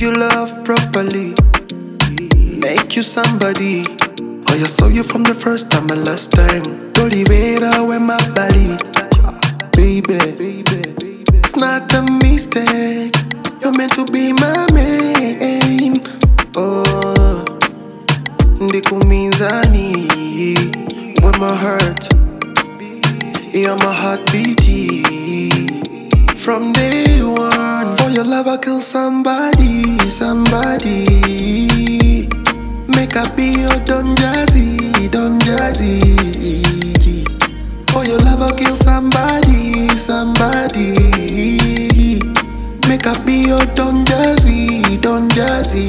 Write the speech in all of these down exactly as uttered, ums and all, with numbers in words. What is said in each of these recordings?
you love properly, make you somebody. Oh, you saw you from the first time and last time. Don't leave it out with my body, baby. It's not a mistake. You're meant to be my main. Oh, ndikumizani with my heart. You're my heartbeat. From day one, for your love I kill somebody, somebody. Make I be your Don Jazzy, Don Jazzy. For your love I kill somebody, somebody. Make I be your Don Jazzy, Don Jazzy.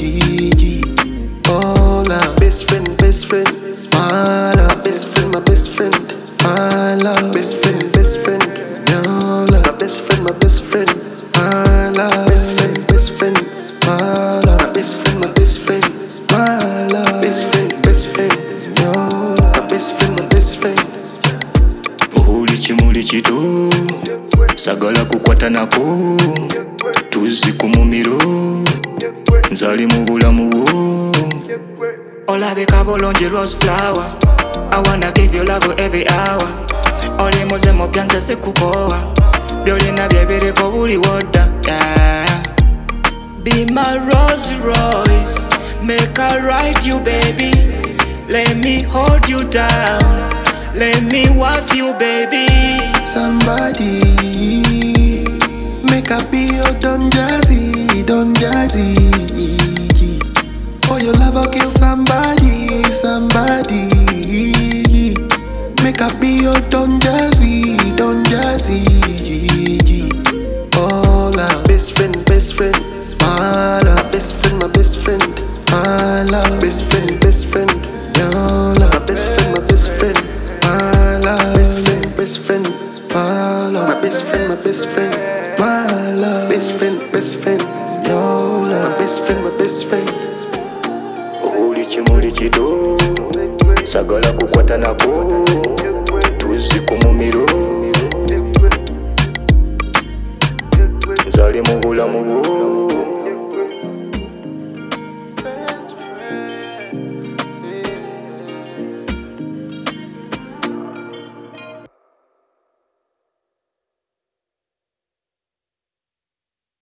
Oh, love, best friend, best friend, my love, best friend, my best friend, my love, best friend, best friend, your love, my best friend, my best friend, my love, best friend, best friend, my love, my best friend, my best friend, my love, best friend, best friend, your love, my best friend, my best friend. Uhuli chimuli chido, sagala kukwata nako, tuzi kumumiro, nzali mubulamu wo. Olabeka bolonje rose flower, I wanna give you love every hour. Oli moze mo byanze sikukoa, byolina byebiriko buli woda, yeah. Be my Rolls Royce, make I ride you baby. Let me hold you down, let me wife you baby. Somebody, make I be your Don Jazzy, Don Jazzy. For your love I'll kill somebody, somebody. Make I be your Don Jazzy, Don Jazzy. Oh, love, best friend, best friend, my love, best friend, my best friend, my love, best friend, best friend, your love, my best friend, my best friend, my love, best friend, best friend, my love, my best friend, my best friend, my love, best friend, best friend, your love, my best friend, my best friend. Uhuli chimuli chido, sagala kukwata nako, tuzi kumumiro, nzali mubulamu wo.